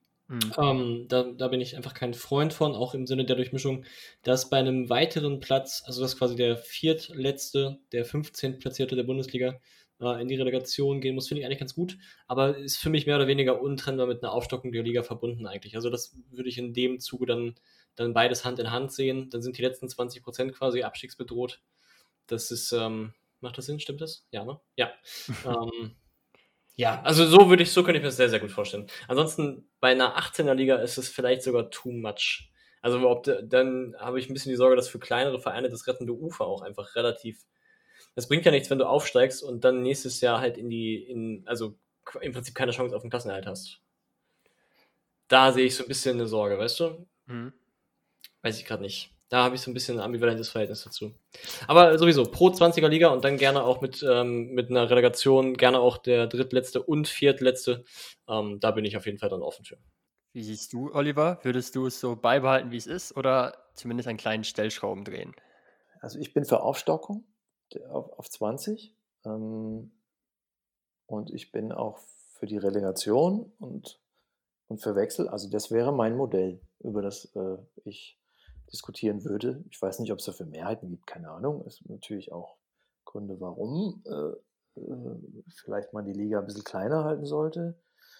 S2: Da bin ich einfach kein Freund von, auch im Sinne der Durchmischung, dass bei einem weiteren Platz, also dass quasi der viertletzte, der 15. Platzierte der Bundesliga in die Relegation gehen muss, finde ich eigentlich ganz gut, aber ist für mich mehr oder weniger untrennbar mit einer Aufstockung der Liga verbunden eigentlich. Also das würde ich in dem Zuge dann beides Hand in Hand sehen. Dann sind die letzten 20% quasi abstiegsbedroht. Das ist, macht das Sinn? Stimmt das? Ja, ne? Ja. Ja, also so könnte ich mir das sehr, sehr gut vorstellen. Ansonsten bei einer 18er Liga ist es vielleicht sogar too much. Also dann habe ich ein bisschen die Sorge, dass für kleinere Vereine das rettende Ufer auch einfach relativ. Das bringt ja nichts, wenn du aufsteigst und dann nächstes Jahr halt also im Prinzip keine Chance auf den Klassenerhalt hast. Da sehe ich so ein bisschen eine Sorge, weißt du? Weiß ich gerade nicht. Da habe ich so ein bisschen ein ambivalentes Verhältnis dazu. Aber sowieso, pro 20er Liga und dann gerne auch mit einer Relegation, gerne auch der drittletzte und viertletzte. Da bin ich auf jeden Fall dann offen für.
S3: Wie siehst du, Oliver? Würdest du es so beibehalten, wie es ist, oder zumindest einen kleinen Stellschrauben drehen?
S1: Also ich bin für Aufstockung auf 20. Und ich bin auch für die Relegation und für Wechsel. Also das wäre mein Modell, über das ich diskutieren würde. Ich weiß nicht, ob es dafür Mehrheiten gibt, keine Ahnung. Es gibt natürlich auch Gründe, warum vielleicht man die Liga ein bisschen kleiner halten sollte.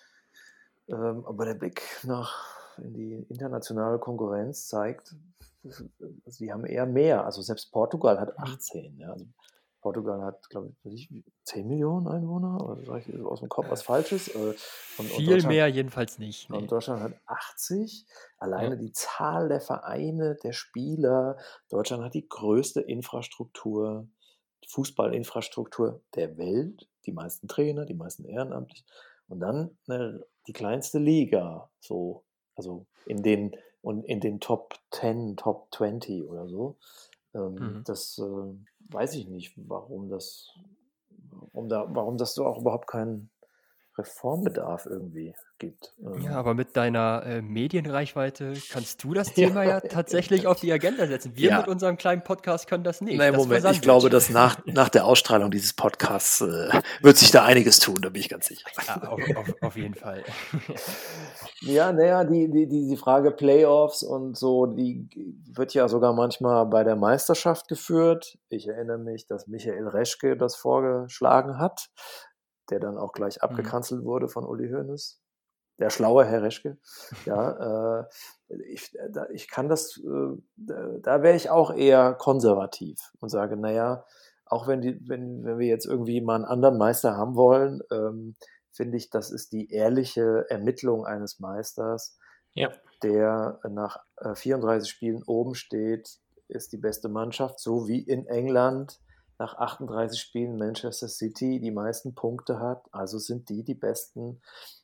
S1: Aber der Blick in die internationale Konkurrenz zeigt, sie haben eher mehr. Also selbst Portugal hat 18. Ja. Also Portugal hat, glaube ich, 10 Millionen Einwohner, oder sage ich aus dem Kopf was Falsches?
S3: Viel mehr jedenfalls nicht.
S1: Nee. Und Deutschland hat 80. Alleine die Zahl der Vereine, der Spieler. Deutschland hat die größte Infrastruktur, Fußballinfrastruktur der Welt. Die meisten Trainer, die meisten Ehrenamtlichen. Und dann die kleinste Liga, also in den Top 10, Top 20 oder so. Das weiß ich nicht, warum das so auch überhaupt keinen Reformbedarf irgendwie gibt.
S3: Ja, aber mit deiner Medienreichweite kannst du das Thema ja tatsächlich auf die Agenda setzen. Wir mit unserem kleinen Podcast können das nicht.
S1: Nein, Moment, ich glaube, dass nach der Ausstrahlung dieses Podcasts wird sich da einiges tun, da bin ich ganz sicher.
S3: Ja, auf jeden Fall.
S1: Ja, naja, die Frage Playoffs und so, die wird ja sogar manchmal bei der Meisterschaft geführt. Ich erinnere mich, dass Michael Reschke das vorgeschlagen hat, der dann auch gleich abgekanzelt wurde von Uli Hoeneß. Der schlaue Herr Reschke. Ja, ich kann das, da wäre ich auch eher konservativ und sage, naja, auch wenn wir jetzt irgendwie mal einen anderen Meister haben wollen, finde ich, das ist die ehrliche Ermittlung eines Meisters, der nach 34 Spielen oben steht, ist die beste Mannschaft, so wie in England nach 38 Spielen Manchester City die meisten Punkte hat, also sind die Besten.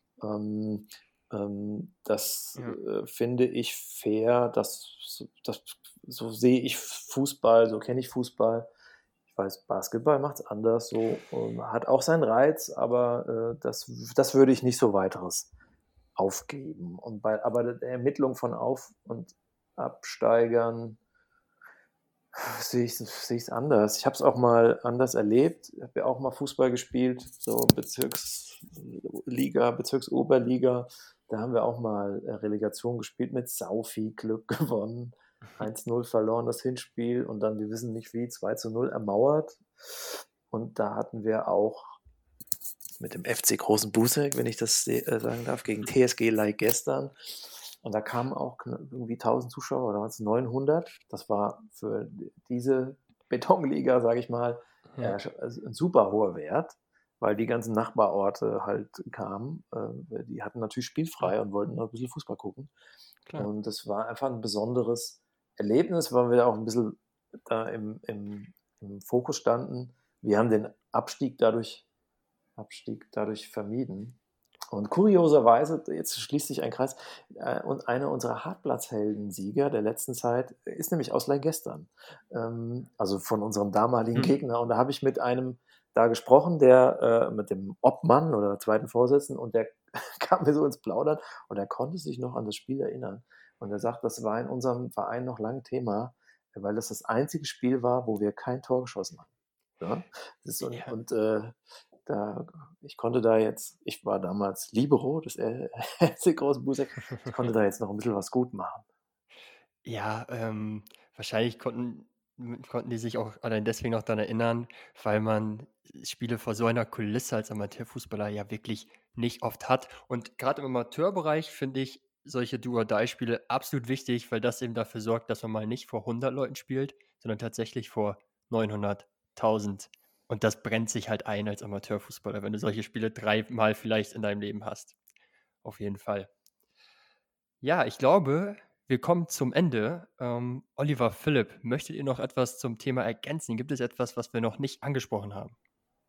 S1: Das finde ich fair, so sehe ich Fußball, so kenne ich Fußball. Ich weiß, Basketball macht es anders, so hat auch seinen Reiz, aber das würde ich nicht so weiteres aufgeben. Aber der Ermittlung von Auf- und Absteigern sehe ich es anders. Ich habe es auch mal anders erlebt. Ich habe ja auch mal Fußball gespielt, so Bezirksliga, Bezirksoberliga. Da haben wir auch mal Relegation gespielt, mit sau viel Glück gewonnen. 1-0 verloren das Hinspiel und dann, wir wissen nicht wie, 2-0 ermauert. Und da hatten wir auch mit dem FC Großen Buseck, wenn ich das sagen darf, gegen TSG Leihgestern. Und da kamen auch irgendwie 1000 Zuschauer, oder waren es 900. Das war für diese Betonliga, sage ich mal, ein super hoher Wert, weil die ganzen Nachbarorte halt kamen. Die hatten natürlich spielfrei und wollten noch ein bisschen Fußball gucken.
S3: Klar.
S1: Und das war einfach ein besonderes Erlebnis, weil wir auch ein bisschen da im Fokus standen. Wir haben den Abstieg dadurch vermieden. Und kurioserweise, jetzt schließt sich ein Kreis, und einer unserer Hartplatzhelden-Sieger der letzten Zeit ist nämlich aus Leihgestern, also von unserem damaligen Gegner. Und da habe ich mit einem da gesprochen, der mit dem Obmann oder zweiten Vorsitzenden, und der kam mir so ins Plaudern und er konnte sich noch an das Spiel erinnern. Und er sagt, das war in unserem Verein noch lange Thema, weil das einzige Spiel war, wo wir kein Tor geschossen haben. Ja? Ich war damals Libero des FC Großen Buseck, ich konnte da jetzt noch ein bisschen was gut machen.
S3: Ja, wahrscheinlich konnten die sich auch allein deswegen noch daran erinnern, weil man Spiele vor so einer Kulisse als Amateurfußballer ja wirklich nicht oft hat. Und gerade im Amateurbereich finde ich solche Do-or-Die-Spiele absolut wichtig, weil das eben dafür sorgt, dass man mal nicht vor 100 Leuten spielt, sondern tatsächlich vor 900, 1000. Und das brennt sich halt ein als Amateurfußballer, wenn du solche Spiele 3-mal vielleicht in deinem Leben hast. Auf jeden Fall. Ja, ich glaube, wir kommen zum Ende. Oliver, Philipp, möchtet ihr noch etwas zum Thema ergänzen? Gibt es etwas, was wir noch nicht angesprochen haben?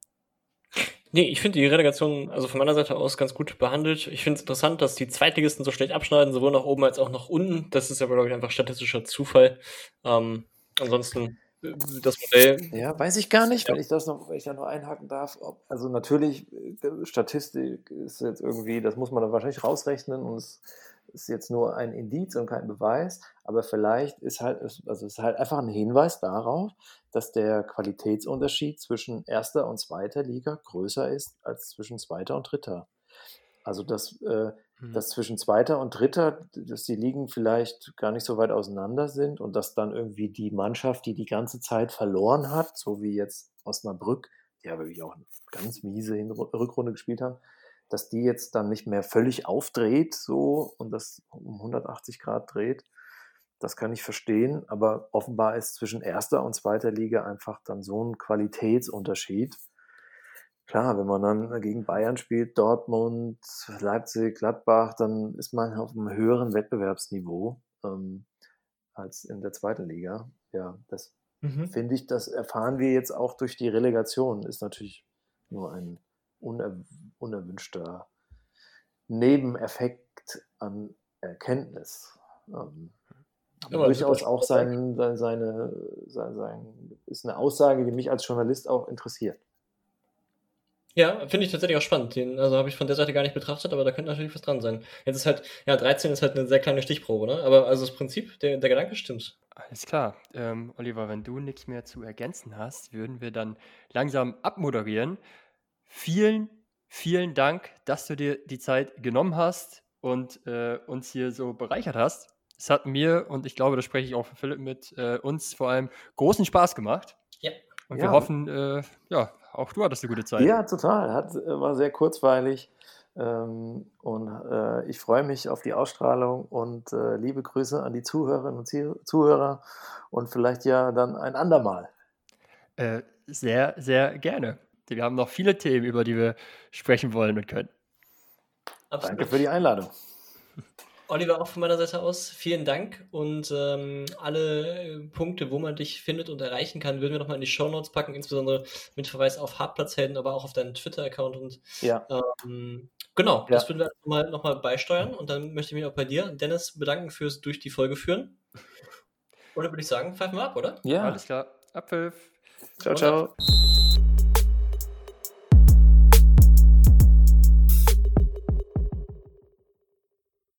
S2: Nee, ich finde die Relegation, also von meiner Seite aus, ganz gut behandelt. Ich finde es interessant, dass die Zweitligisten so schlecht abschneiden, sowohl nach oben als auch nach unten. Das ist aber, glaube ich, einfach statistischer Zufall. Ansonsten das Modell.
S1: Ja, weiß ich gar nicht, wenn ich da noch einhaken darf. Also natürlich, Statistik ist jetzt irgendwie, das muss man dann wahrscheinlich rausrechnen und es ist jetzt nur ein Indiz und kein Beweis, aber vielleicht ist es ist halt einfach ein Hinweis darauf, dass der Qualitätsunterschied zwischen erster und zweiter Liga größer ist als zwischen zweiter und dritter. Also dass zwischen zweiter und dritter, dass die Ligen vielleicht gar nicht so weit auseinander sind und dass dann irgendwie die Mannschaft, die die ganze Zeit verloren hat, so wie jetzt Osnabrück, die ja wirklich auch eine ganz miese Rückrunde gespielt haben, dass die jetzt dann nicht mehr völlig aufdreht so und das um 180 Grad dreht. Das kann ich verstehen, aber offenbar ist zwischen erster und zweiter Liga einfach dann so ein Qualitätsunterschied. Klar, wenn man dann gegen Bayern spielt, Dortmund, Leipzig, Gladbach, dann ist man auf einem höheren Wettbewerbsniveau als in der zweiten Liga. Ja, das finde ich, das erfahren wir jetzt auch durch die Relegation. Ist natürlich nur ein unerwünschter Nebeneffekt an Erkenntnis. Aber durchaus auch ist eine Aussage, die mich als Journalist auch interessiert.
S2: Ja, finde ich tatsächlich auch spannend. Also habe ich von der Seite gar nicht betrachtet, aber da könnte natürlich was dran sein. Jetzt ist halt, 13 ist halt eine sehr kleine Stichprobe, ne? Aber also das Prinzip, der Gedanke stimmt.
S3: Alles klar. Oliver, wenn du nichts mehr zu ergänzen hast, würden wir dann langsam abmoderieren. Vielen, vielen Dank, dass du dir die Zeit genommen hast und uns hier so bereichert hast. Es hat mir, und ich glaube, das spreche ich auch für Philipp mit, uns vor allem großen Spaß gemacht.
S2: Ja.
S3: Und wir hoffen, auch du hattest eine gute Zeit.
S1: Ja, total. War sehr kurzweilig. Und ich freue mich auf die Ausstrahlung und liebe Grüße an die Zuhörerinnen und Zuhörer und vielleicht ja dann ein andermal.
S3: Sehr, sehr gerne. Wir haben noch viele Themen, über die wir sprechen wollen und können.
S1: Absolut. Danke für die Einladung.
S2: Oliver, auch von meiner Seite aus, vielen Dank und alle Punkte, wo man dich findet und erreichen kann, würden wir nochmal in die Shownotes packen, insbesondere mit Verweis auf Hartplatzhelden, aber auch auf deinen Twitter-Account und genau, das würden wir noch mal beisteuern und dann möchte ich mich auch bei dir, Dennis, bedanken fürs durch die Folge führen und dann würde ich sagen, pfeifen wir ab, oder?
S1: Ja.
S3: Alles klar. Abpfiff.
S1: Ciao, ciao.